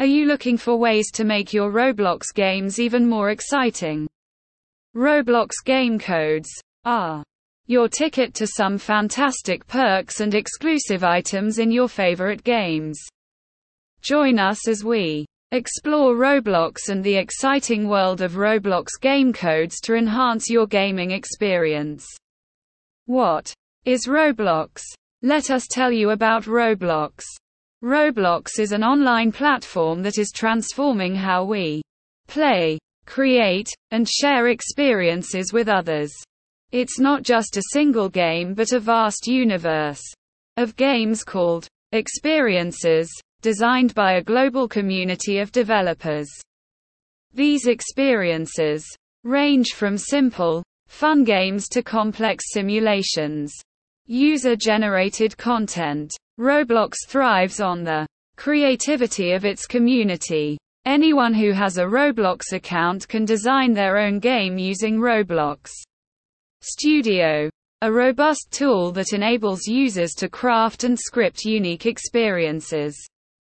Are you looking for ways to make your Roblox games even more exciting? Roblox game codes are your ticket to some fantastic perks and exclusive items in your favorite games. Join us as we explore Roblox and the exciting world of Roblox game codes to enhance your gaming experience. What is Roblox? Let us tell you about Roblox. Roblox is an online platform that is transforming how we play, create, and share experiences with others. It's not just a single game but a vast universe of games called experiences, designed by a global community of developers. These experiences range from simple, fun games to complex simulations. User-generated content. Roblox thrives on the creativity of its community. Anyone who has a Roblox account can design their own game using Roblox Studio, a robust tool that enables users to craft and script unique experiences.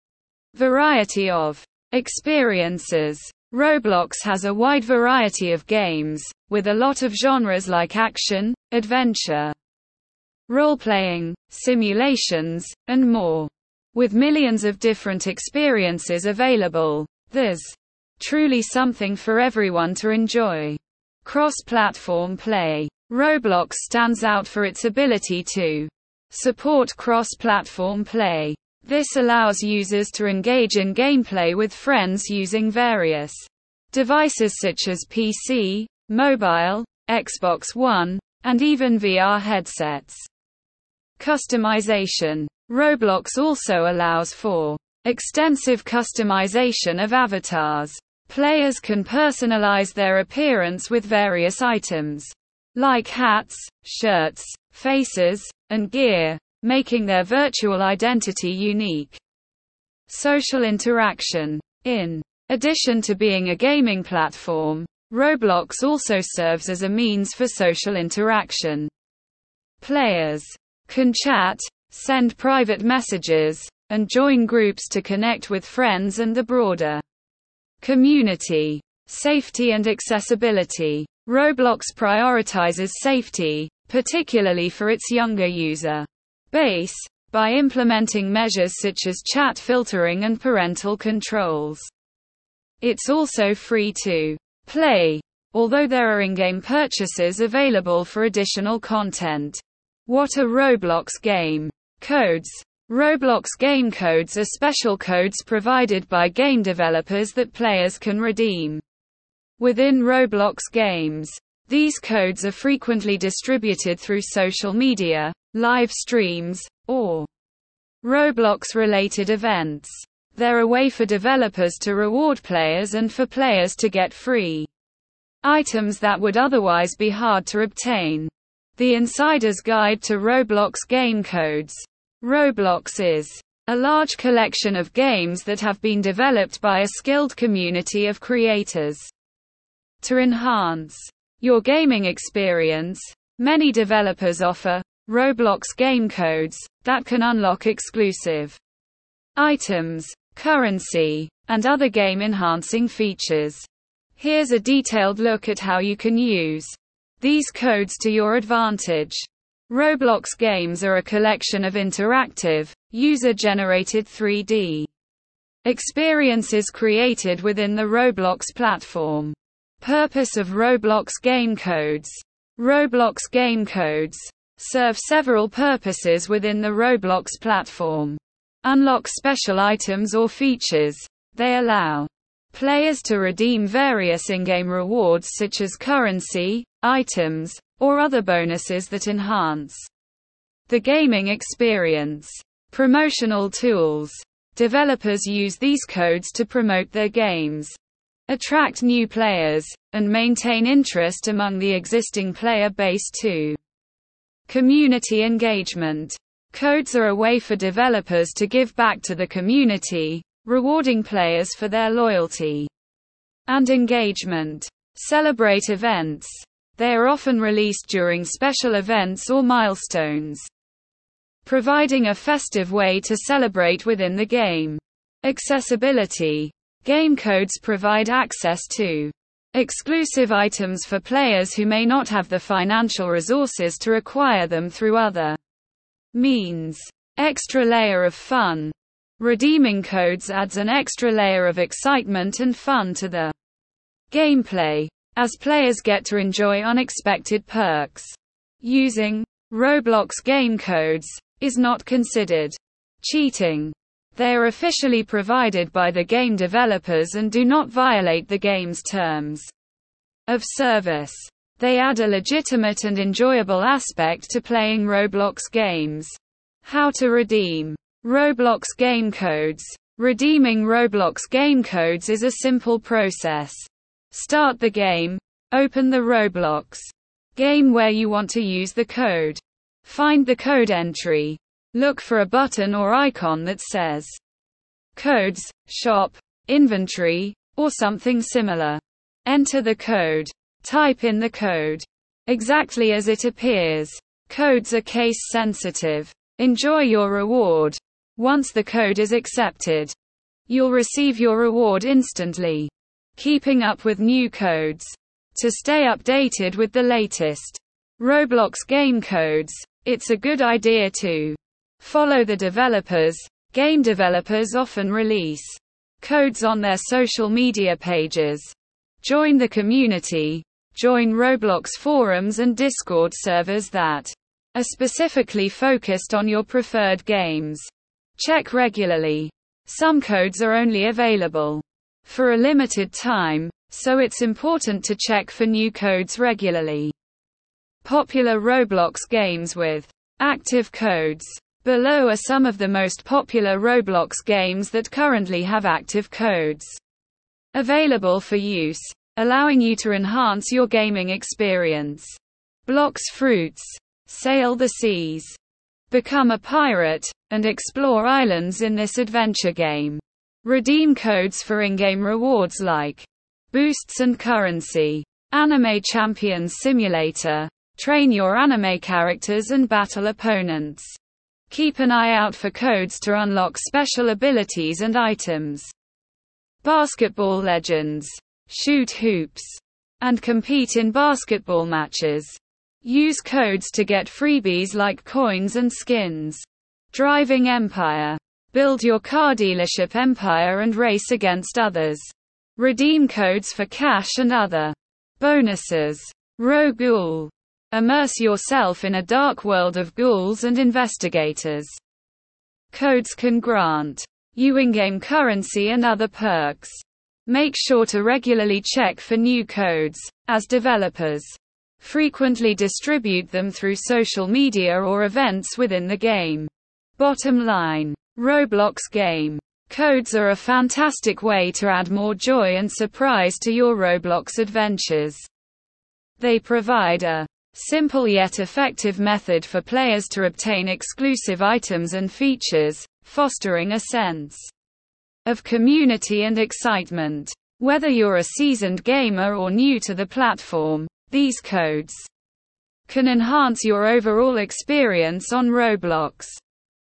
Variety of experiences. Roblox has a wide variety of games, with a lot of genres like action, adventure, role-playing, simulations, and more. With millions of different experiences available, there's truly something for everyone to enjoy. Cross-platform play. Roblox stands out for its ability to support cross-platform play. This allows users to engage in gameplay with friends using various devices such as PC, mobile, Xbox One, and even VR headsets. Customization. Roblox also allows for extensive customization of avatars. Players can personalize their appearance with various items, like hats, shirts, faces, and gear, making their virtual identity unique. Social interaction. In addition to being a gaming platform, Roblox also serves as a means for social interaction. Players can chat, send private messages, and join groups to connect with friends and the broader community. Safety and accessibility. Roblox prioritizes safety, particularly for its younger user base, by implementing measures such as chat filtering and parental controls. It's also free to play, although there are in-game purchases available for additional content. What are Roblox game codes? Roblox game codes are special codes provided by game developers that players can redeem within Roblox games. These codes are frequently distributed through social media, live streams, or Roblox-related events. They're a way for developers to reward players and for players to get free items that would otherwise be hard to obtain. The Insider's Guide to Roblox Game Codes. Roblox is a large collection of games that have been developed by a skilled community of creators. To enhance your gaming experience, many developers offer Roblox game codes that can unlock exclusive items, currency, and other game-enhancing features. Here's a detailed look at how you can use these codes to your advantage. Roblox games are a collection of interactive, user-generated 3D experiences created within the Roblox platform. Purpose of Roblox game codes. Roblox game codes serve several purposes within the Roblox platform. Unlock special items or features. They allow players to redeem various in-game rewards such as currency, items, or other bonuses that enhance the gaming experience. Promotional tools. Developers use these codes to promote their games, attract new players, and maintain interest among the existing player base too. Community engagement. Codes are a way for developers to give back to the community, rewarding players for their loyalty and engagement. Celebrate events. They are often released during special events or milestones, providing a festive way to celebrate within the game. Accessibility. Game codes provide access to exclusive items for players who may not have the financial resources to acquire them through other means. Extra layer of fun. Redeeming codes adds an extra layer of excitement and fun to the gameplay, as players get to enjoy unexpected perks. Using Roblox game codes is not considered cheating. They are officially provided by the game developers and do not violate the game's terms of service. They add a legitimate and enjoyable aspect to playing Roblox games. How to redeem Roblox game codes. Redeeming Roblox game codes is a simple process. Start the game. Open the Roblox game where you want to use the code. Find the code entry. Look for a button or icon that says Codes, Shop, Inventory, or something similar. Enter the code. Type in the code exactly as it appears. Codes are case sensitive. Enjoy your reward. Once the code is accepted, you'll receive your reward instantly. Keeping up with new codes. To stay updated with the latest Roblox game codes, it's a good idea to follow the developers. Game developers often release codes on their social media pages. Join the community. Join Roblox forums and Discord servers that are specifically focused on your preferred games. Check regularly. Some codes are only available for a limited time, so it's important to check for new codes regularly. Popular Roblox games with active codes. Below are some of the most popular Roblox games that currently have active codes available for use, allowing you to enhance your gaming experience. Blox Fruits. Sail the seas. Become a pirate, and explore islands in this adventure game. Redeem codes for in-game rewards like boosts and currency. Anime Champions Simulator. Train your anime characters and battle opponents. Keep an eye out for codes to unlock special abilities and items. Basketball Legends. Shoot hoops and compete in basketball matches. Use codes to get freebies like coins and skins. Driving Empire. Build your car dealership empire and race against others. Redeem codes for cash and other bonuses. Rogue Ghoul. Immerse yourself in a dark world of ghouls and investigators. Codes can grant you in-game currency and other perks. Make sure to regularly check for new codes, as developers frequently distribute them through social media or events within the game. Bottom line. Roblox game codes are a fantastic way to add more joy and surprise to your Roblox adventures. They provide a simple yet effective method for players to obtain exclusive items and features, fostering a sense of community and excitement. Whether you're a seasoned gamer or new to the platform, these codes can enhance your overall experience on Roblox.